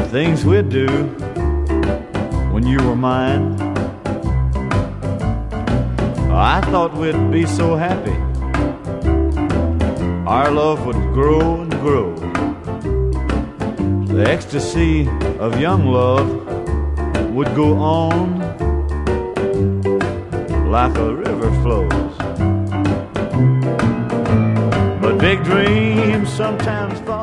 things we'd do when you were mine. I thought we'd be so happy, our love would grow and grow. The ecstasy of young love would go on like a river flows. But big dreams sometimes fall